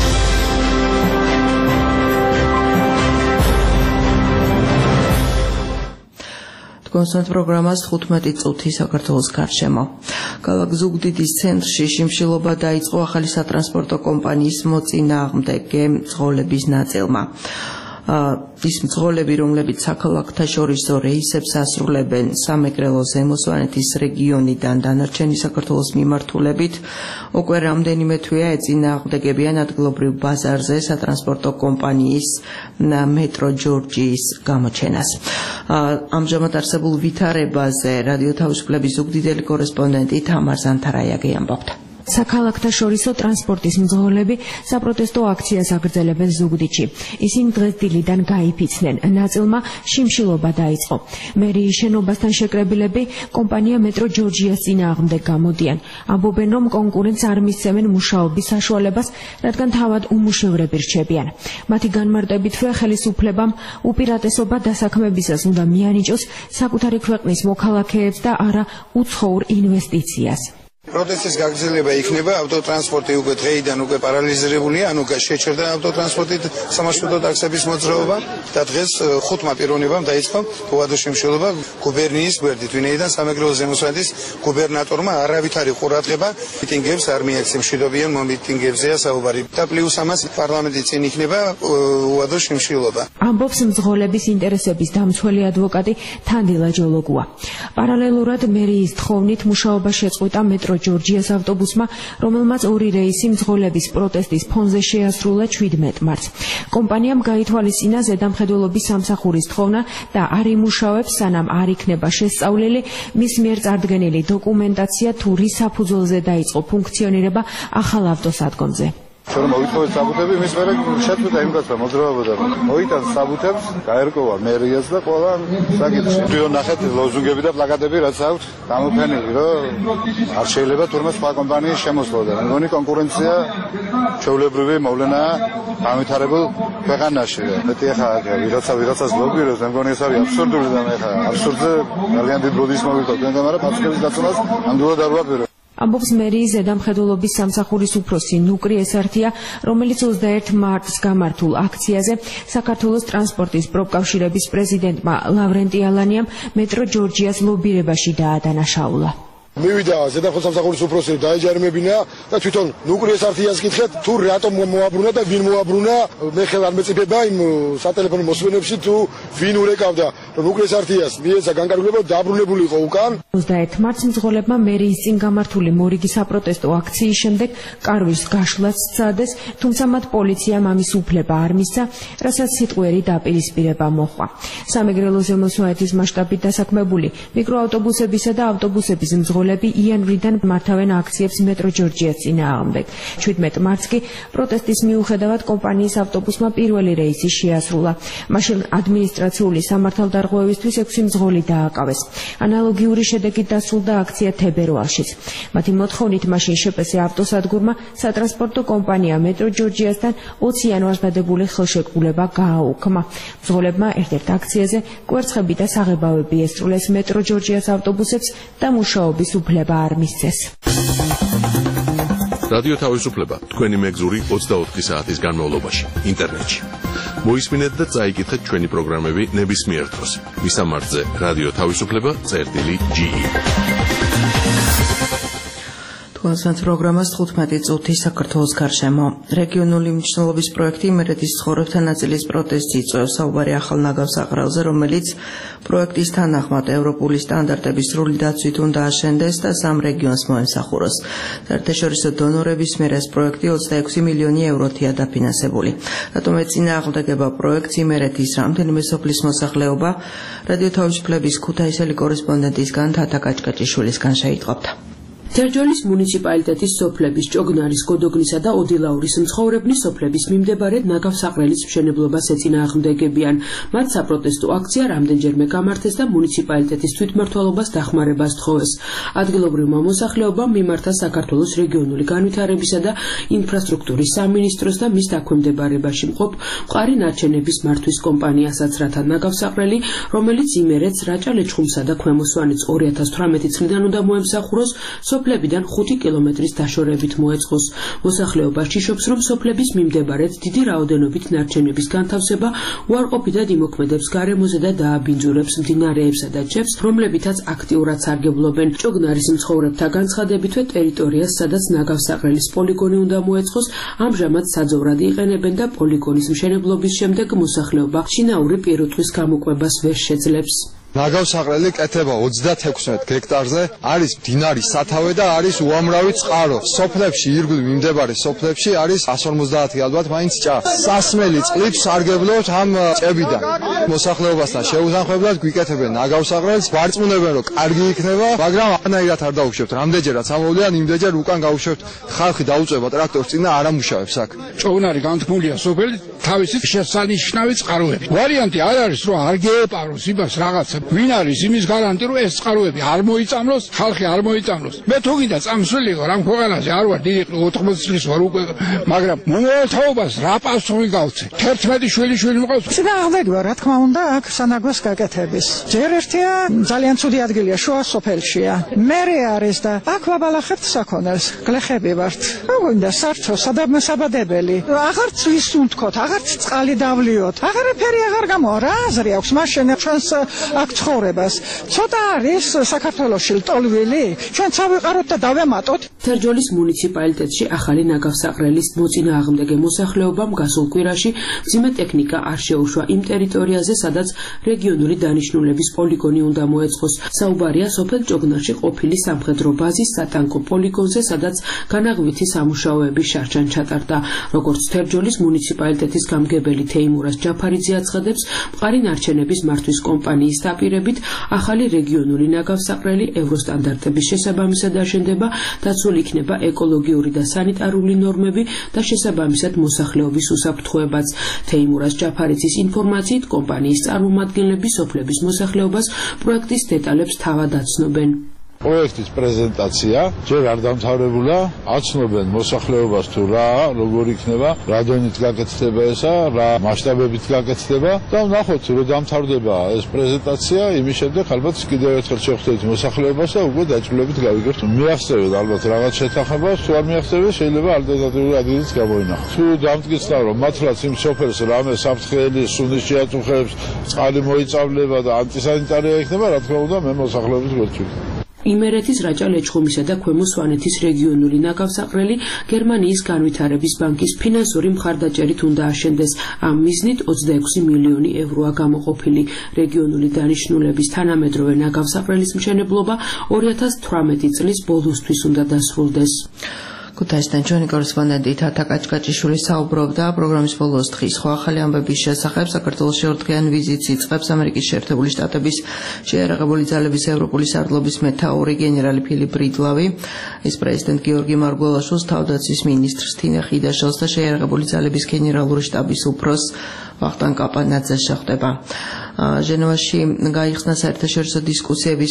S3: კონსერტ პროგრამას 15 წუთი საქართველოს გარშემო. ქალაქ ზუგდიდის ცენტრში შიმშილობა დაიწყო ახალი სატრანსპორტო კომპანიის მოწინააღმდეგე მძღოლების ნაწილმა. ის მძღოლები, რომლებიც საქალაქთა შორისო რეისებს ასრულებენ სამეგრელოს ზემო-სვანეთის რეგიონიდან დანარჩენი საქართველოს მიმართულებით, უკვე რამდენიმე თვეა ეწინააღმდეგებიან ადგილობრივ ბაზარზე სატრანსპორტო კომპანიის მეტრო ჯორჯიის გამოჩენას. ამჟამად არსებულ ვითარებაზე რადიო თავისუფლების ზუგდიდელი კორესპონდენტი თამარ ზანთარაიაგი ამბობდა.
S11: საქალაქთა შორისო ტრანსპორტის მძღოლები საპროტესტო აქციას აგრძელებენ ზუგდიდში. ისინი დღეს დილიდან გაიფიცნენ. ნაწილმა შიმშილობა დაიწყო. მერიის შენობასთან შეკრებილები კომპანია მეტრო ჯორჯიას წინააღმდეგ გამოდიან. ამბობენ, რომ კონკურენტს არ მისცემენ მუშაობის საშუალებას, რადგან თავად უმუშევრები რჩებიან. მათი განმარტებითვე ხელისუფლებამ უპირატესობა დასაქმებისას უნდა მიანიჭოს საკუთარი ქვეყნის მოქალაქეებს და არა უცხოურ ინვესტიციას.
S12: პროტესტის გაგრძელება იქნება, ავტოტრანსპორტი უკვე დღეიდან უკვე პარალიზირებულია, ანუ შეჩერდა ავტოტრანსპორტით სამარშრუტო ტაქსების მოძრაობა და დღეს 5-მა პიროვნებამ დაიწყო უადო შემშლობა გუბერნიის გვერდით, ვინაიდან სამეგრელო ზემოსვანეთის გუბერნატორმა არავითარი ყურადღება მიტინგებს არ მიაქცია, მშვიდობიან მომიტინგებზეა საუბარი და პლუს ამას პარლამენტი წინ იქნება უადო შემშლობა.
S11: ამბობს მძღოლების ინტერესების დამცველი ადვოკატი თანდილა ჯოლოგუა. პარალელურად მერიის თხოვნით მუშაობა შეწყვიტა მეტრო ჯორჯიას ავტობუსმა, რომელმაც 2 რეისი მძღოლების პროტესტის ფონზე შეასრულა 17 მარტს. კომპანიამ გაითვალისწინა ზედამხედველობის სამსახურის თხოვნა და არ იმუშავებს, სანამ არ იქნება შესწავლილი მის მიერ წარდგენილი დოკუმენტაცია თუ რის საფუძველზე დაიწყო ფუნქციონირება ახალ ავტოსადგომზე.
S13: Ჩვენ მოვითხოვეთ საბუთები, მის მერე შეწყვიტა იმ კაცმა მოძრაობოდა. მოიტან საბუთებს, გაერკოვა მერიას და ყველა საკითხი. თვითონ ნახეთ ლოზუნგები და პლაკატები რაც აქვს გამოფენილი, რომ არ შეიძლება თურმე სხვა კომპანიის შემოსვლა. მეგონი კონკურენცია ჩვეულებრივი მოვლენაა განვითარებულ ქვეყანაში. მეტი ახლა ვიღაცას ლობირებს, მეგონი ეს არის აბსურდული და მე ხა აბსურდზე ძალიან დიდ ბოდიშს მოვიტოვ, მაგრამ პასუხების გაცემას ამდენად არ ვაპირებ.
S11: ამბობს მერიის ზედამხედველობის სამსახურის უფროსი ნუკრი ესართია, რომელიც 21 მარტს გამართულ აქციაზე საქართველოს ტრანსპორტის პროფკავშირების პრეზიდენტმა ლავრენტი ალანიამ მეტრო ჯორჯიას ლობირებაში დაადანაშაულა.
S14: მივიდა ზედამხედველობის სამსახურის უფროსი დაეჯარიმებინა და თვითონ ნუკრი ესართიას კითხეთ თუ რატომ მოაბრუნა და ვინ მოაბრუნა, მე ხელ არ მეწიფება იმ სატელეფონო მოსვენებში თუ ვინ ურეკავდა, რომ ნუკრი ესართიას მიეცა განკარგულება და დაბრუნებული იყო უკან.
S11: 21 მარტს მძღოლებმა მერიის წინ გამართული მორიგი საპროტესტო აქციის შემდეგ კარვის გაშლაც სცადეს, თუმცა მათ პოლიციამ ამის უფლება არ მისცა, რასაც სიტყვიერი დაპირისპირება მოჰყვა. სამეგრელო ზემოსვანეთის მასშტაბით დასაქმებული მიკროავტობუსებისა და ავტობუსების მძღოლები იანვრიდან მართავენ აქციებს მეტრო ჯორჯიას წინააღმდეგ. 17 მარტს კი პროტესტის მიუხედავად კომპანიის ავტობუსმა პირველი რეისი შეასრულა. მაშინ ადმინისტრაციული სამართალდარღვევისთვის 6 მძღოლი დააკავეს. ანალოგიური შედეგით დასრულდა აქცია თებერვალშიც. მათი მოთხოვნით მაშინ შეპესე ავტოსადგურმა სატრანსპორტო კომპანია მეტრო ჯორჯიასთან 20 იანვარს დადებული ხელშეკრულება გააუქმა. მძღოლებმა ერთ-ერთ აქციაზე კვერცხები და საღებავები ესრულეს მეტრო ჯორჯიას ავტობუსებს და მუშაობის უფლება არ მისცეს.
S1: რადიო თავისუფლება თქვენი მეგზური 24 საათის განმავლობაში ინტერნეტში. მოისმინეთ და წაიკითხეთ ჩვენი პროგრამები ნებისმიერ დროს. მისამართზე რადიო თავისუფლება.ge.
S3: თქვენს პროგრამას 15 წუთი საქართველოს გარშემო. რეგიონული მნიშვნელობის პროექტი იმერეთის ცხოვრებთა ნაწილის პროტესტი იწვევს. საუბარი ახალ ნაგავსაყრელზე, რომელიც პროექტის თანახმად ევროპული სტანდარტების სრული დაცვით უნდა აშენდეს და 3 რეგიონს მოემსახუროს. საერთაშორისო დონორების მიერ ეს პროექტი 26 მილიონი ევროთია დაფინანსებული. რატომ ეწინააღმდეგება პროექტს იმერეთის რამდენიმე სოფლის მოსახლეობა? რადიო თავისუფლების ქუთაისელი კორესპონდენტისგან თათა კაჭკაჭიშვილისგან შეიტყობთ.
S15: თერჯოლის მუნიციპალიტეტის სოფლების ჭოგნარის, გოდოგნისა და ოდილაურის მცხოვრებნი სოფლების მიმდებარედ ნაგავსაყრელის მშენებლობას ეწინააღმდეგებიან. მათ საპროტესტო აქცია რამდენჯერმე გამართეს და მუნიციპალიტეტის თვითმმართველობას დახმარებას თხოვეს. ადგილობრივმა მოსახლეობამ მიმართა საქართველოს რეგიონული განვითარებისა და ინფრასტრუქტურის სამინისტროს და მის დაქვემდებარებაში მყოფ მყარი ნარჩენების მართვის კომპანიასაც, რათა ნაგავსაყრელი, რომელიც იმერეთს, რაჭა-ლეჩხუმსა და ქვემო სვანეთს 2018 წლიდან უნდა მოემსახუროს, სოფლებიდან 5 კილომეტრის დაშორებით მოეწყოს. მოსახლეობა ჭიშობს, რომ სოფლების მიმდებარედ დიდი რაოდენობით ნარჩენების განთავსება უარყოფითად იმოქმედებს გარემოზე და დააბინძურებს მდინარეებსა და ჭებს, რომლებითაც აქტიურად სარგებლობენ. ჭოგნარის მცხოვრებთა განცხადებითვე ტერიტორიას, სადაც ნაგავსაყრელის პოლიგონი უნდა მოეწყოს, ამჟამად საძოვრად იყენებენ და პოლიგონის მშენებლობის შემდეგ მოსახლეობა შინაური პირუტყვის გამოყვებას ვერ შეძლებს.
S16: ნაგავსაყრელი კეთება 36 ჰექტარზე, არის მდინარის სათავე და არის უამრავი წყარო. სოფლებში, ირგვლივ მიმდებარე სოფლებში არის 150 ალბათ მაინც ჭა. სასმელი წყლებს სარგებლობთ ამ ჭებიდან. მოსახლეობასთან შეუზამთრებლად გვიკეთებენ ნაგავსაყრელს, ვარწმუნებენ, რომ კარგი იქნება, მაგრამ ანაირად არ დაუშვებთ. რამდენჯერაც ამოვლიან, იმდენჯერ უკან გაუშვებთ. ხალხი დაუწევა ტრაქტორს წინ და არ ამუშავებს აქ.
S17: ჭოგნარი განთქმულია სოფელი თავისი შესანიშნავი წყაროებით. ვარიანტი არ არის, რომ არ გეეპაროს იმას რაღაცა ვინ არის იმის გარანტი, რომ ეს წყაროები არ მოიწამლოს, ხალხი არ მოიწამლოს. მე თუ გინდა წამსვლილიყო რამ ქვეყანაზე არ ვარ დიდი 80 წლის ვარ უკვე, მაგრამ მომავალთაობას რა პასუხი გავცე? 11 შვილი მყავს.
S18: წინააღმდეგია რა თქმა უნდა აქ სანაგვას გაკეთების. ჯერ ერთია ძალიან ცუდი ადგილია შუა სოფელშია. მერე არის და აქ ვაბალახებთ საქონელს. გლეხები ვართ. რა გვინდა სარჩო საბადებელი. აღარც ვის უთქოთ, აღარც წყალი დავლიოთ. აღარაფერი აღარ გამოვა. რა აზრი აქვს მაშინ ჩვენს აქ ცხოვრებას? ცოტა არის საქართველოში ლტოლვილი? ჩვენ წავიყაროთ და დავემატოთ.
S15: თერჯოლის მუნიციპალიტეტში ახალი ნაგავსაყრელის მოწინააღმდეგე მოსახლეობამ გასულ კვირაში მძიმე ტექნიკა არ შეუშვა იმ ტერიტორიაზე, სადაც რეგიონული დანიშნულების პოლიგონი უნდა მოეწყოს. საუბარია სოფელ ჭოგნარში ყოფილი სამხედრო ბაზის სატანკო პოლიგონზე, სადაც განაღვითი სამუშაოები შარჩან ჩატარდა. როგორც თერჯოლის მუნიციპალიტეტის გამგებელი თეიმურაზ ჯაფარიძე აცხადებს, მყარი ნარჩენების მართვის კომპანიის დაპირებით ახალი რეგიონული ნაგავსაყრელი ევროსტანდარტების შესაბამისად აშენდება, დაცული იქნება ეკოლოგიური და სანიტარული ნორმები და შესაბამისად მოსახლეობის უსაფრთხოებაც. თეიმურაზ ჯაფარიძის ინფორმაციით, კომპანიის წარმომადგენლები სოფლების მოსახლეობას პროექტის დეტალებს თავად აცნობენ.
S19: პროექტის პრეზენტაცია ჯერ არ დამთავრებულა, აცნობენ მოსახლეობას თუ რა, როგორ იქნება, რა დონით გაკეთდება ესა, რა მასშტაბებით გაკეთდება და ნახოთ რომ დამთავრდება ეს პრეზენტაცია, იმის შემდეგ ალბათ კიდევ ერთხელ შევხვდებით მოსახლეობას და უკვე დაჭრილებით გავიგებთ. მიაღწევთ ალბათ რაღაც შეთანხმებას, თუ არ მიაღწევთ შეიძლება ალტერნატიული ადგილიც გამოინახოთ. თუ დამტკიცდა რომ მართლაც იმ სოფელს რამე საფრთხელი სუნის შეაწუხებს, წყალი მოიწავლება და ანტისანიტარია იქნება, რა თქმა უნდა მე მოსახლეობის გვერდში.
S15: იმერეთის რაჭა ლეჩხუმისა და ქვემო სვანეთის რეგიონული ნაგავსაყრელი გერმანიის განვითარების ბანკის ფინანსური მხარდაჭერით უნდა აშენდეს. ამ მიზნით 26 მილიონი ევროა გამოყოფილი. რეგიონული დანიშნულების თანამედროვე ნაგავსაყრელის მშენებლობა 2018 წლის ბოლოსთვის უნდა დასრულდეს.
S3: ქუთაისიდან ჩვენი კორესპონდენტი თათა კაჭკაჭიშვილი საუბრობდა პროგრამის ბოლოს დღის სხვა ახალი ამბების შესახებ. საქართველოს შეურდგიან ვიზიტს იწყებს ამერიკის შეერთებული შტატების შეიარაღებული ძალების ევროპული სარდლობის მეთაური გენერალი ფილიპ ბრიდლავი, ის პრეზიდენტ გიორგი მარგველაშვილს, თავდაცვის მინისტრს თინა ხიდაშელს და შეიარაღებული ძალების გენერალური შტაბის უფროსს ვახტანგ კაპანაძეს შეხვდება. ჟენევაში გაიხსნა საერთაშორისო დისკუსიების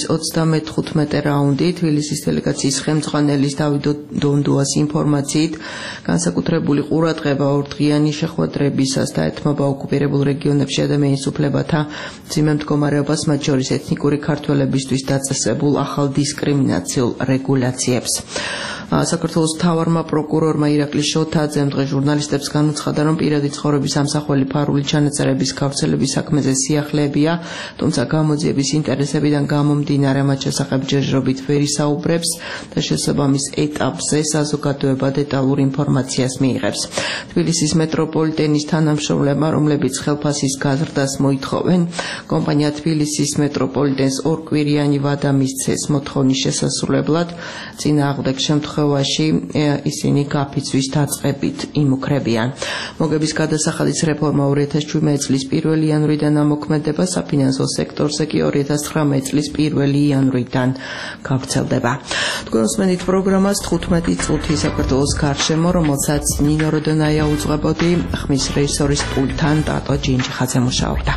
S3: 35 რაუნდი. თბილისის დელეგაციის ხელმძღვანელის დავით დონდუას ინფორმაციით, განსაკუთრებული ყურადღება ორდღიანი შეხვედრებისას დაეთმობა ოკუპირებულ რეგიონებში ადამიანის უფლებათა მძიმე მდგომარეობას, მათ შორის ეთნიკური ქართველებისთვის დაწესებულ ახალ დისკრიმინაციულ რეგულაციებს. საქართველოს მთავარმა პროკურორმა ირაკლი შოთაძემ დღეს ჟურნალისტებს განუცხადა, რომ პირადი ცხოვრების ამსახველი ფარული ჩანაწერების გავრცელების საქმეზე სიახლეებია, თუმცა გამოძიების ინტერესებიდან გამომდინარე მათ შესახებ ჯერჯერობით ვერ ისაუბრებს და შესაბამის ეტაპზე საზოგადოება დეტალურ ინფორმაციას მიიღებს. თბილისის მეტროპოლიტენის თანამშრომლებმა, რომლებიც ხელფასის გაზრდას მოითხოვენ, კომპანია თბილისის მეტროპოლიტენს ორკვირიანი ვადა მისცეს მოთხოვნის შესასრულებლად. წინააღმდეგ შემთხვევაში ისინი გაფიცვის დაწყებით იმუქრებიან. მოგების გადასახადის რეფორმა 2017 წლის 1 იანვრიდან ამოქმედება, საფინანსო სექტორზე კი 2019 წლის 1 იანვრიდან გავრცელდება. თქვენ უსმენთ პროგრამას 15 წუთი საქართველოს გარშემო, რომელსაც ნინო როდონაია უძღვებოდი, ხმის რეჟისორის პულტთან ტატო ჯინჯიხაძე მუშაობდა.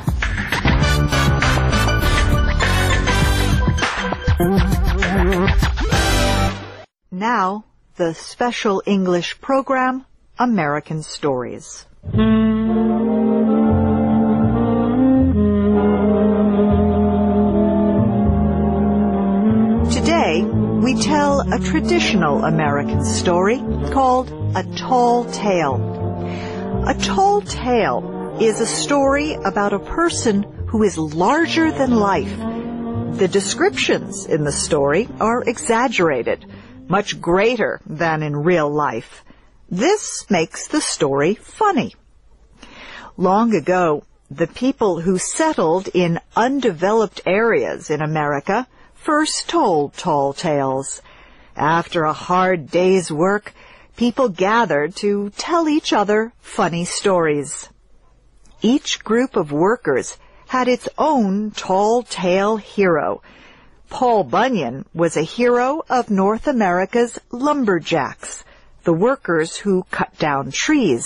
S20: Now, the special English program, American Stories. Today, we tell a traditional American story called A Tall Tale. A tall tale is a story about a person who is larger than life. The descriptions in the story are exaggerated, much greater than in real life. This makes the story funny. Long ago, the people who settled in undeveloped areas in America first told tall tales. After a hard day's work, people gathered to tell each other funny stories. Each group of workers had its own tall tale hero. Paul Bunyan was a hero of North America's lumberjacks, the workers who cut down trees.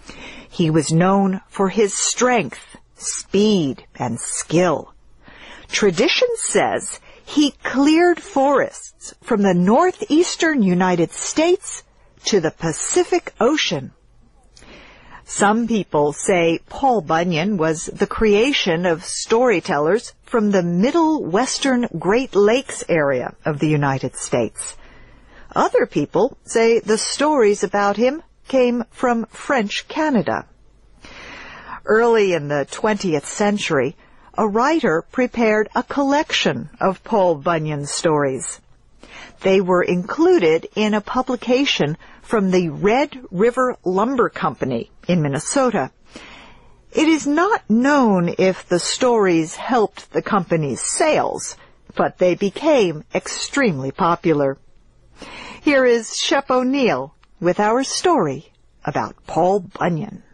S20: He was known for his strength, speed, and skill. Tradition says he cleared forests from the northeastern United States to the Pacific Ocean. Some people say Paul Bunyan was the creation of storytellers from the middle western Great Lakes area of the United States. Other people say the stories about him came from French Canada. Early in the 20th century, a writer prepared a collection of Paul Bunyan stories. They were included in a publication from the Red River Lumber Company in Minnesota. It is not known if the stories helped the company's sales, but they became extremely popular. Here is Shep O'Neill with our story about Paul Bunyan.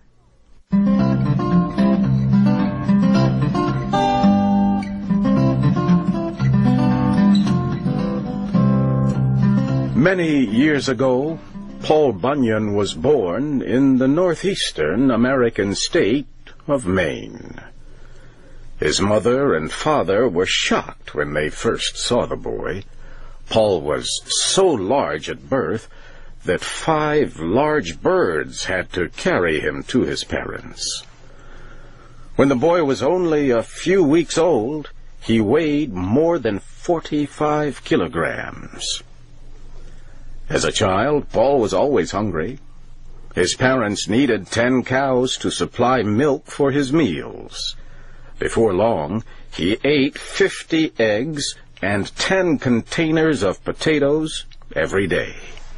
S21: Many years ago, Paul Bunyan was born in the northeastern American state of Maine. His mother and father were shocked when they first saw the boy. Paul was so large at birth that 5 large birds had to carry him to his parents. When the boy was only a few weeks old, he weighed more than 45 kilograms. As a child, Paul was always hungry. His parents needed 10 cows to supply milk for his meals. Before long, he ate 50 eggs and 10 containers of potatoes every day.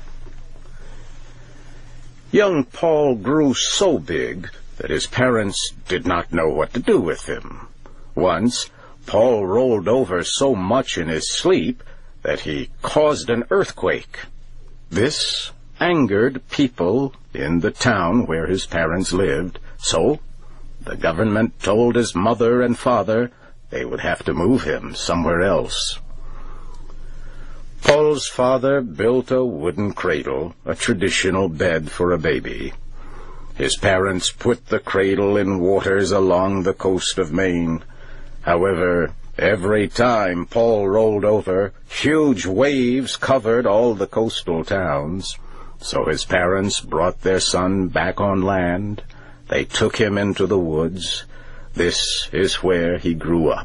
S21: Young Paul grew so big that his parents did not know what to do with him. Once, Paul rolled over so much in his sleep that he caused an earthquake. This angered people in the town where his parents lived, so the government told his mother and father they would have to move him somewhere else. Paul's father built a wooden cradle, a traditional bed for a baby. His parents put the cradle in waters along the coast of Maine. However, every time Paul rolled over, huge waves covered all the coastal towns. So his parents brought their son back on land. They took him into the woods. This is where he grew up.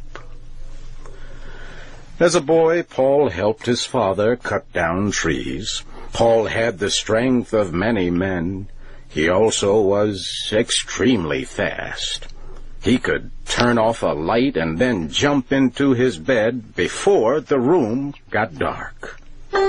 S21: As a boy, Paul helped his father cut down trees. Paul had the strength of many men. He also was extremely fast. He could turn off a light and then jump into his bed before the room got dark.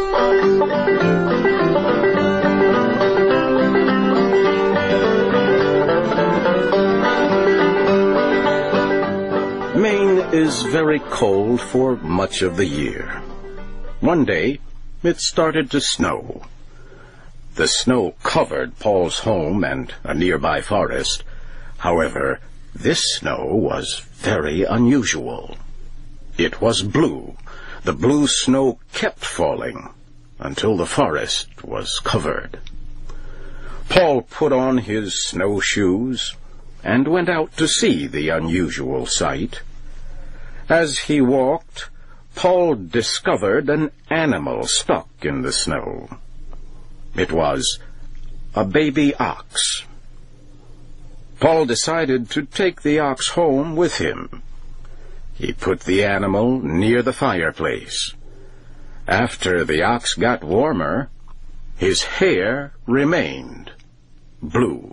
S21: Maine is very cold for much of the year. One day, it started to snow. The snow covered Paul's home and a nearby forest. However, this snow was very unusual. It was blue. The blue snow kept falling until the forest was covered. Paul put on his snowshoes and went out to see the unusual sight. As he walked, Paul discovered an animal stuck in the snow. It was a baby ox. Paul decided to take the ox home with him. He put the animal near the fireplace. After the ox got warmer, his hair remained blue.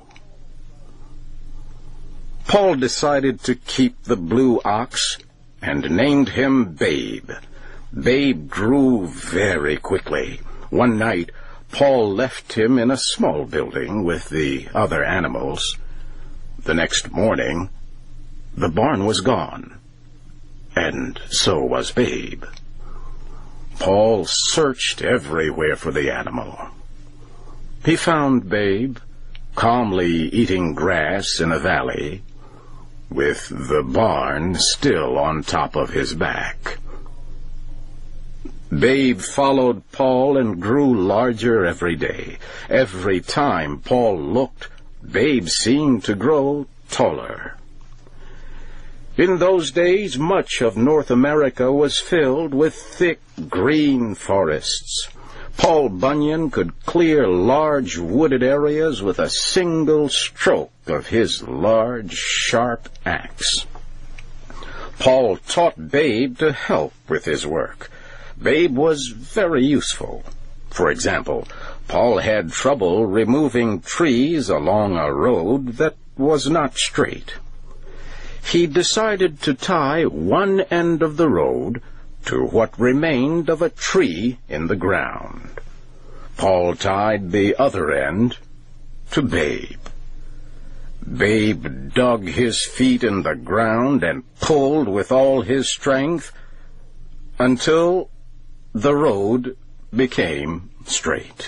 S21: Paul decided to keep the blue ox and named him Babe. Babe grew very quickly. One night, Paul left him in a small building with the other animals. The next morning, the barn was gone, and so was Babe. Paul searched everywhere for the animal. He found Babe calmly eating grass in a valley, with the barn still on top of his back. Babe followed Paul and grew larger every day. Every time Paul looked, Babe seemed to grow taller. In those days, much of North America was filled with thick green forests. Paul Bunyan could clear large wooded areas with a single stroke of his large, sharp axe. Paul taught Babe to help with his work. Babe was very useful. For example, Paul had trouble removing trees along a road that was not straight. He decided to tie one end of the road to what remained of a tree in the ground. Paul tied the other end to Babe. Babe dug his feet in the ground and pulled with all his strength until the road became straight.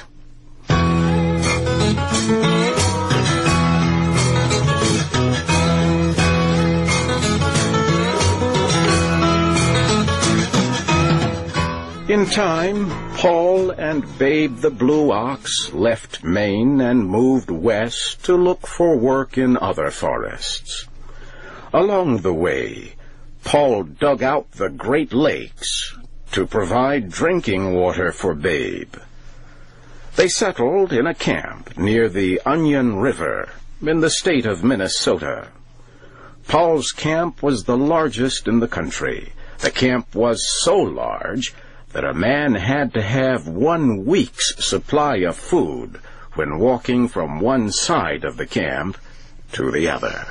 S21: In time, Paul and Babe the Blue Ox left Maine and moved west to look for work in other forests. Along the way, Paul dug out the Great Lakes to provide drinking water for Babe. They settled in a camp near the Onion River in the state of Minnesota. Paul's camp was the largest in the country. The camp was so large that a man had to have 1 week's supply of food when walking from one side of the camp to the other.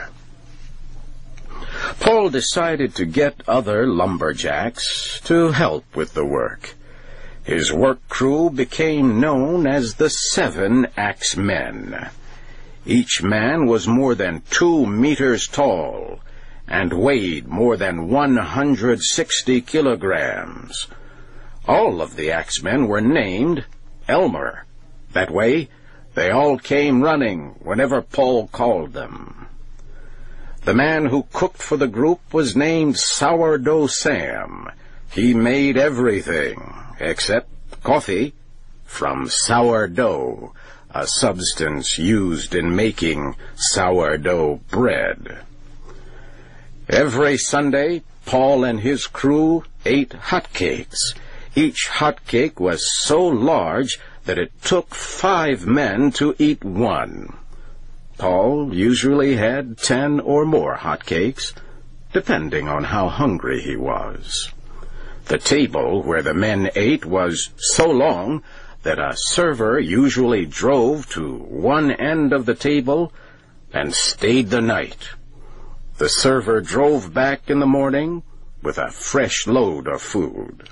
S21: Paul decided to get other lumberjacks to help with the work. His work crew became known as the 7 Axe Men. Each man was more than 2 meters tall and weighed more than 160 kilograms. All of the axemen were named Elmer. That way, they all came running whenever Paul called them. The man who cooked for the group was named Sourdough Sam. He made everything, except coffee, from sourdough, a substance used in making sourdough bread. Every Sunday, Paul and his crew ate hotcakes. Each hotcake was so large that it took 5 men to eat one. Paul usually had 10 or more hotcakes, depending on how hungry he was. The table where the men ate was so long that a server usually drove to one end of the table and stayed the night. The server drove back in the morning with a fresh load of food.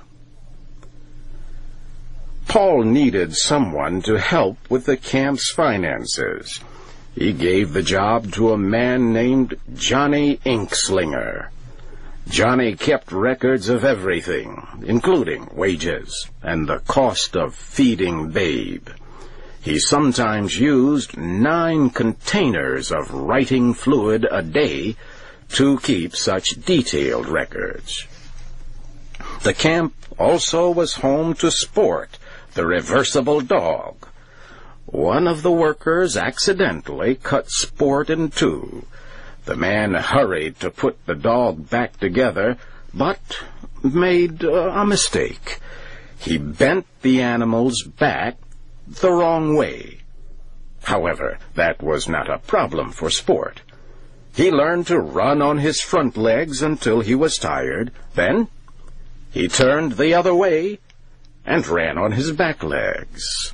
S21: Paul needed someone to help with the camp's finances. He gave the job to a man named Johnny Inkslinger. Johnny kept records of everything, including wages and the cost of feeding Babe. He sometimes used 9 containers of writing fluid a day to keep such detailed records. The camp also was home to Sport, the reversible dog. One of the workers accidentally cut Sport in 2. The man hurried to put the dog back together, but made a mistake. He bent the animal's back the wrong way. However, that was not a problem for Sport. He learned to run on his front legs until he was tired. Then he turned the other way and ran on his back legs.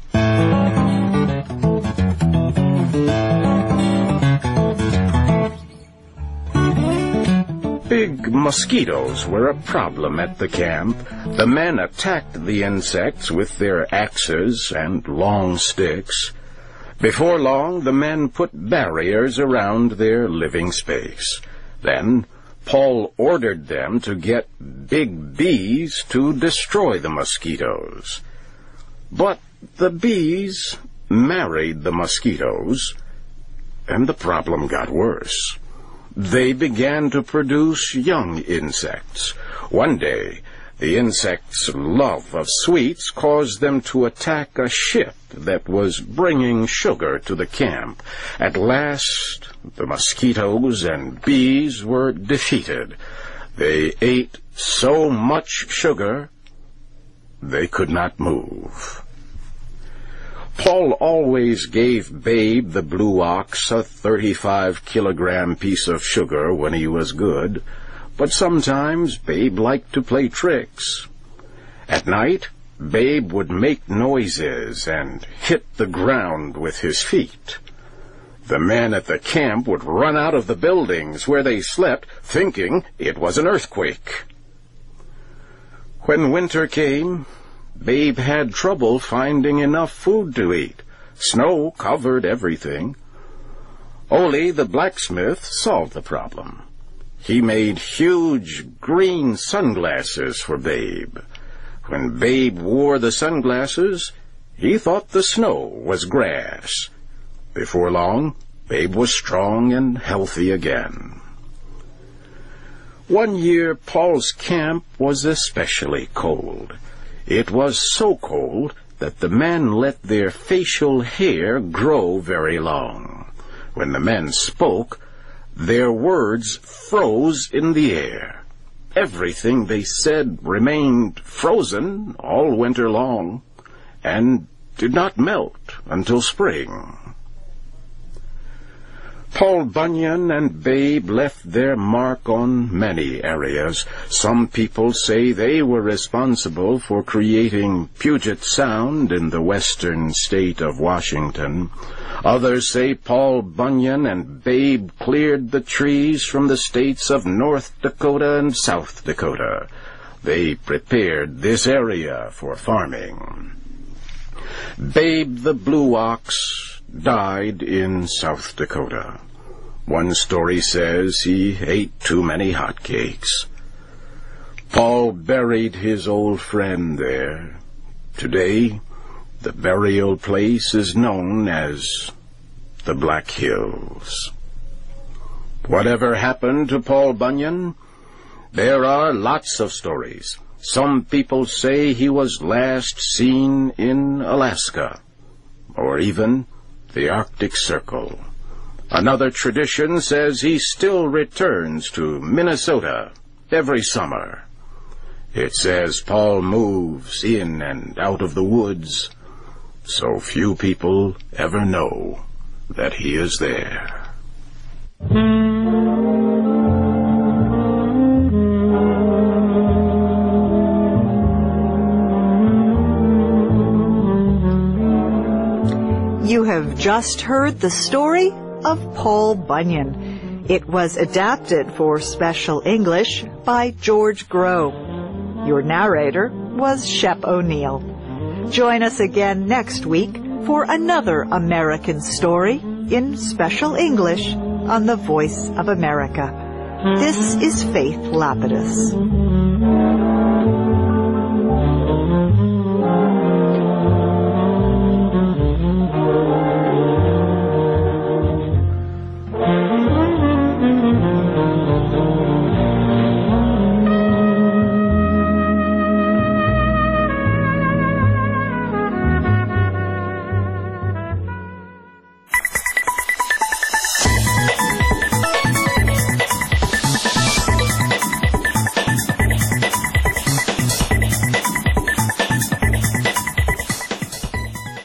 S21: Big mosquitoes were a problem at the camp. The men attacked the insects with their axes and long sticks. Before long, the men put barriers around their living space. Then Paul ordered them to get big bees to destroy the mosquitoes. But the bees married the mosquitoes, and the problem got worse. They began to produce young insects. One day, The insects' love of sweets caused them to attack a ship that was bringing sugar to the camp. At last, the mosquitoes and bees were defeated. They ate so much sugar, they could not move. Paul always gave Babe the blue ox a 35-kilogram piece of sugar when he was good, but sometimes Babe liked to play tricks. At night, Babe would make noises and hit the ground with his feet. The men at the camp would run out of the buildings where they slept, thinking it was an earthquake. When winter came, Babe had trouble finding enough food to eat. Snow covered everything. Ole, the blacksmith, solved the problem. He made huge green sunglasses for Babe. When Babe wore the sunglasses, he thought the snow was grass. Before long, Babe was strong and healthy again. One year, Paul's camp was especially cold. It was so cold that the men let their facial hair grow very long. When the men spoke, their words froze in the air. Everything they said remained frozen all winter long, and did not melt until spring. Paul Bunyan and Babe left their mark on many areas. Some people say they were responsible for creating Puget Sound in the western state of Washington. Others say Paul Bunyan and Babe cleared the trees from the states of North Dakota and South Dakota. They prepared this area for farming. Babe the Blue Ox died in South Dakota. One story says he ate too many hotcakes. Paul buried his old friend there. Today, the burial place is known as the Black Hills. Whatever happened to Paul Bunyan? There are lots of stories. Some people say he was last seen in Alaska, or even the Arctic Circle. Another tradition says he still returns to Minnesota every summer. It says Paul moves in and out of the woods, so few people ever know that he is there.
S20: You have just heard the story of Paul Bunyan. It was adapted for Special English by George Groh. Your narrator was Shep O'Neill. Join us again next week for another American story in Special English on the Voice of America. This is Faith Lapidus.